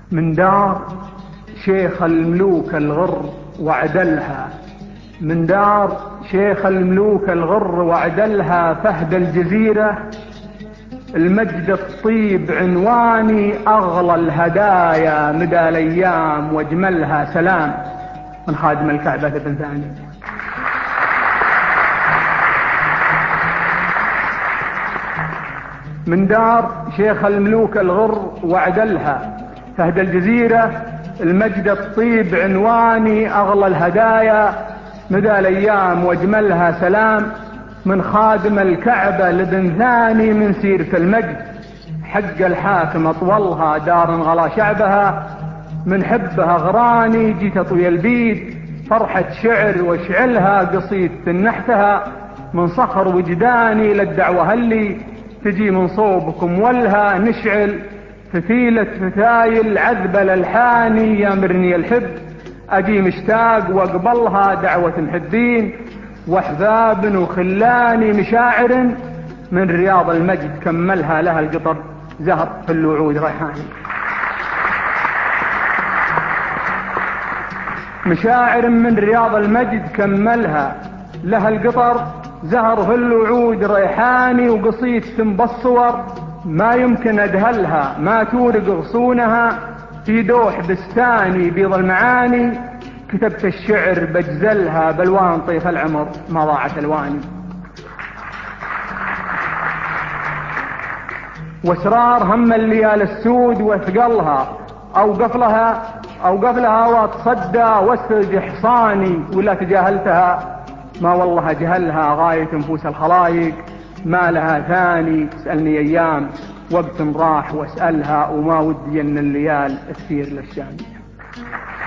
من دار شيخ الملوك الغر وعدلها، من دار شيخ الملوك الغر وعدلها، فهد الجزيرة المجد الطيب عنواني، أغلى الهدايا مدى الأيام واجملها سلام. من خادم الكعبة بن ثاني. من دار شيخ الملوك الغر وعدلها، فهد الجزيرة المجد الطيب عنواني، أغلى الهدايا مدى الأيام واجملها سلام. من خادم الكعبة لبن ثاني، من سيرة المجد حق الحاكم أطولها، دار غلا شعبها، من حبها غراني جيت أطوي البيت، فرحة شعر واشعلها قصيد تنحتها. من صخر وجداني للدعوة اللي تجي من صوبكم ولها، نشعل فتيلة فتايل عذبة للحاني، يامرني الحب أجي مشتاق واقبلها، دعوة محبين واحباب وخلاني مشاعر، من رياض المجد كملها لها القطر زهر في الوعود ريحاني. مشاعر من رياض المجد كملها لها القطر زهر في الوعود ريحاني، وقصيد تنبصور ما يمكن أدهلها، ما تورق غصونها في دوح بستاني بيض المعاني، كتبت الشعر بجزلها بالوان طيف العمر ما ضاعت الواني. واسرار هم الليال السود وثقلها، أوقفلها واتصدى واسرج حصاني، ولا تجاهلتها ما والله جهلها، غاية نفوس الخلايق ما لها ثاني. تسألني أيام وقت راح واسألها، وما ودي أن الليال تسير للشام.